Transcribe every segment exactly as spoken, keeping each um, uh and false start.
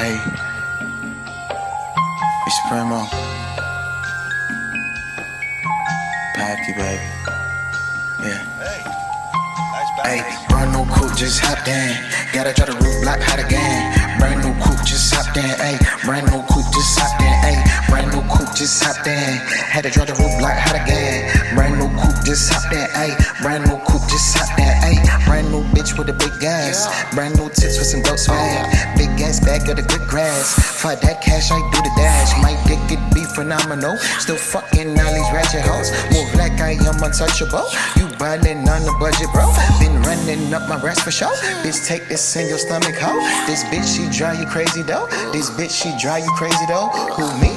Hey, it's Primo. Packy, baby. Yeah. Hey, brand new coupe, just hopped in. Gotta try the roof block hot again. Brand new coupe, just hopped in. Hey, brand new coupe, just hopped in. Hey, brand new coupe, just hopped in. Had to try the roof block hot again. Brand new coupe, just hopped in. Hey, brand new coupe, just hopped in. Hey, brand new bitch with a big gas. Brand new tits with some dope swag. Big gas bag of the good grass. For that cash, I do the dash. My dick it be phenomenal. Still fucking all these ratchet hoes. Move like I am untouchable. You ballin' on the budget, bro. Been running up my rest for show. Bitch, take this in your stomach, ho. This bitch, she drive you crazy, though. This bitch, she drive you crazy, though. Who, me?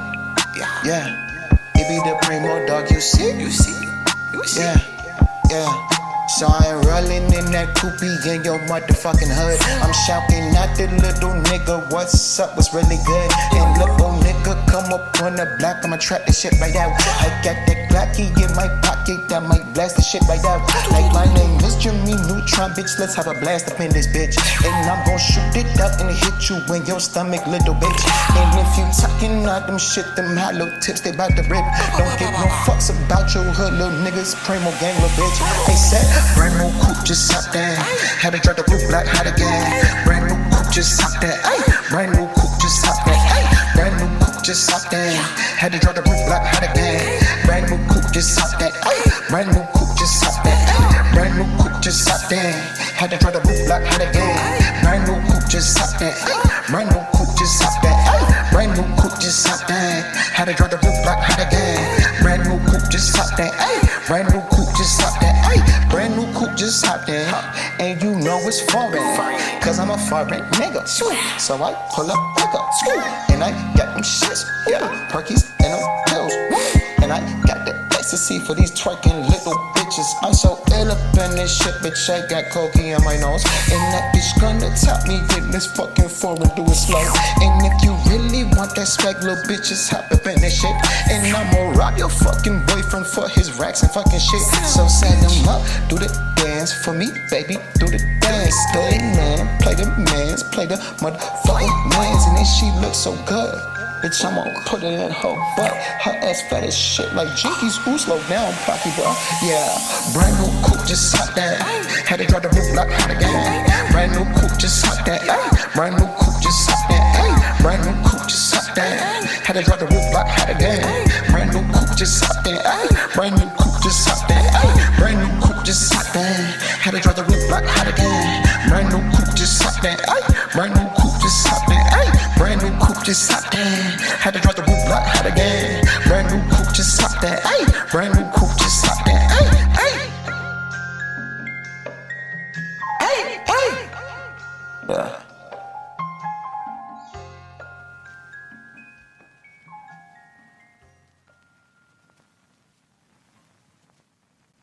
Yeah. It be the Primo dog, you see? You see? You see? Yeah. Yeah. So I ain't rollin' in that coupe in your motherfucking hood. I'm shouting at the little nigga, what's up, what's really good? And little nigga come up on the block, I'ma trap this shit right out. I got that Glocky in my pocket, that might blast the shit right out. Like my name is Jimmy Neutron, bitch, let's have a blast up in this bitch. And I'm gon' shoot it up and hit you in your stomach, little bitch. And if you talking all them shit, them hollow tips, they bout to rip. Don't give no fucks about your hood, little niggas, Primo gang, little bitch. They said, brand new coupe, just hopped in. Had to drop the roof block hot again. Brand new coupe, just hopped in. Brand new coupe, just hopped in. Brand new coupe, just hopped in. Had to drop the roof block hot again. Brand new coupe, just hopped in. Brand new coupe, just hopped in. Brand new coupe, just hopped in. Had to drop the roof block hot again. Brand new coupe, just hopped in. Brand new coupe, just hopped in. Brand new coupe, just hopped in. Had to drop the roof block hot again. Brand new coupe, just hopped in. Brand new coupe, just hopped in. Brand new coupe, just hopped in. And you know it's foreign, cause I'm a foreign nigga. So I pull up, pick up, and I got them shits, yeah, perkies and them pills. And I got the ecstasy for these twerking little bitches. I'm so ill up in this shit, bitch. I got cocaine in my nose. And that bitch gonna top me in this fucking foreign, do it slow. And if you really want that swag, little bitches, hop up in this shit. And I'ma rob your fucking boyfriend for his racks and fucking shit. So set him up, do the dance for me, baby, do the dance. Stay man, play the mans, play the motherfucking mans. And then she looks so good. Bitch, I'ma put it in her butt. Her ass fat as shit like Jinkies. Who slow down, Pocky, bro? Yeah. Brand new coupe, just hopped that. Had to drop the roof block hot again. Brand new coupe, just hopped that. Brand new coupe, just hopped that. Brand new coupe, just hopped that. Had to drop the roof block hot again. Brand new coupe, just hopped that. Brand new coupe, just hopped that. Brand new coupe, just hopped that. Had to drop the roof block hot again. Brand new coupe, just hopped that. Brand new coupe, just hopped that. Brand new coupe, just hopped that. Had to drop the roof block hot again. Brand new coupe, just hopped that. Brand new